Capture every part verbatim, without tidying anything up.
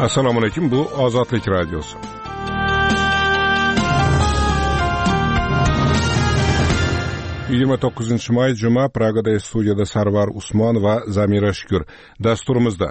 Assalomu alaykum, bu Ozodlik radiosi. yigirma to'qqizinchi may juma, Pragada studiyada Sarvar Usmon va Zamira Shukur. Dasturimizda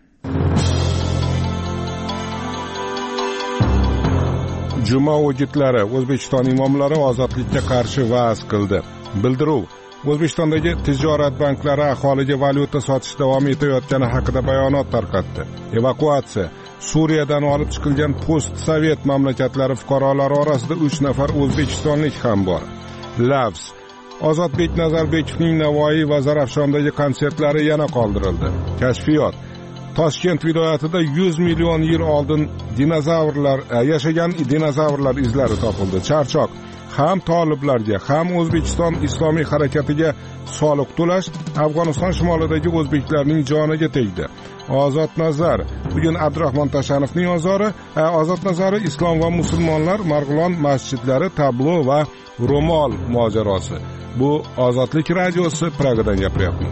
Juma o'gitlari, O'zbekiston imomlari ozodlikka qarshi va'z qildi. Bildiruv: O'zbekistondagi tijorat banklari aholiga valyuta sotish davom etayotgani haqida bayonot tarqatdi. Evakuatsiya: Suriyadan olib chiqilgan post-sovet mamlakatlari fuqarolari orasida uch nafar o'zbekistonlik ham bor. Lavs: Ozodbek Nazarbekovning Navoiy va Zarafshondagi konsertlari yana qoldirildi. Kashfiyot: Toshkent viloyatida yuz million yil oldin dinozavrlar yashagan dinozavrlar izlari topildi. Charchoq: ham toliblarga, ham O'zbekiston islomiy harakatiga soliq to'lash Afg'oniston shimolidagi o'zbeklarning joniga tegdi. Ozod nazar: bugun Abdurahmon Tashanovning ozori, ozod nazari islom va musulmonlar Marg'ilon masjidlari, tablo va ro'mol mojarosi. Bu Ozodlik radiosi, Pragadan gapiryapmiz.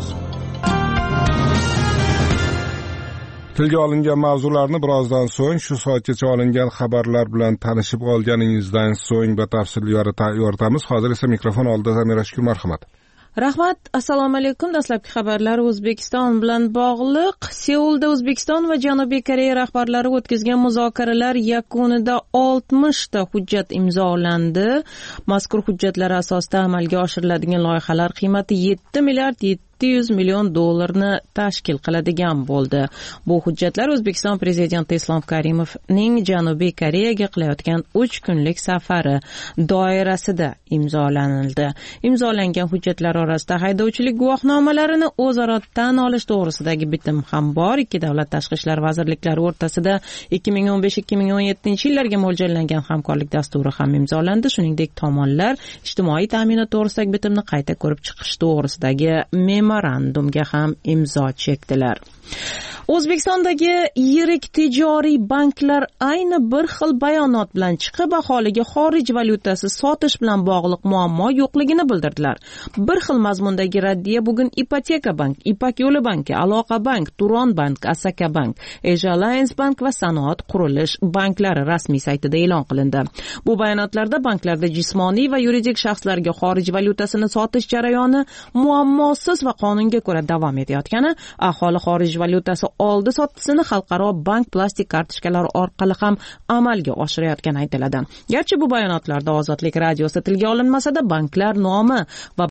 Tilga olingan mavzularni birozdan so'ng, shu soatgacha olingan xabarlar bilan tanishib olganingizdan so'ng batafsil yoritamiz. Hozir esa mikrofon oldida Zamira Shukur, marhamat. Rahmat. Assalomu alaykum. Dastlabki xabarlar O'zbekiston bilan bog'liq. Seulda O'zbekiston va Janubiy Koreya rahbarlari o'tkazgan muzokaralar yakunida oltmishta hujjat imzolandi. Mazkur hujjatlar asosida amalga oshiriladigan loyihalar qiymati yetti milliard yetti yuz million dollarni tashkil qiladigan bo'ldi. Bu hujjatlar O'zbekiston prezidenti Islom Karimovning Janubiy Koreyaga qilayotgan uch kunlik safari doirasida imzolanildi. Imzolangan hujjatlar orasida haydovchilik guvohnomalarini o'zaro tan olish to'g'risidagi bitim ham bor. Ikki davlat tashqi ishlar vazirliklari o'rtasida ikki ming o'n besh ikki ming o'n yettinchi yillarga mo'ljallangan hamkorlik dasturi ham imzolandi. Shuningdek, tomonlar ijtimoiy ta'minot to'g'risidagi bitimni qayta ko'rib chiqish to'g'risidagi memorandumga ham imzo chekdilar. O'zbekistondagi yirik tijoriy banklar ayni bir xil bayonot bilan chiqib, aholiga xorij valyutasi sotish bilan bog'liq muammo yo'qligini bildirdilar. Bir xil mazmundagi raddiya bugun Ipoteka bank, Ipak yo'li banki, Aloqa bank, Turon bank, Asaka bank, Asia Alliance bank va Sanoat qurilish banklari rasmiy saytida e'lon qilindi. Bu bayonotlarda banklarda jismoniy va yuridik shaxslarga xorij valyutasini sotish jarayoni muammosiz va qonunga ko'ra davom etayotgani, aholi xorij valyutasi oldi sottisini xalqaro bank plastik kartochkalari orqali ham amalga oshirayotgani aytiladi. Garchi bu bayonotlarda Ozodlik radiosi tilga olinmasa-da, banklar nomi va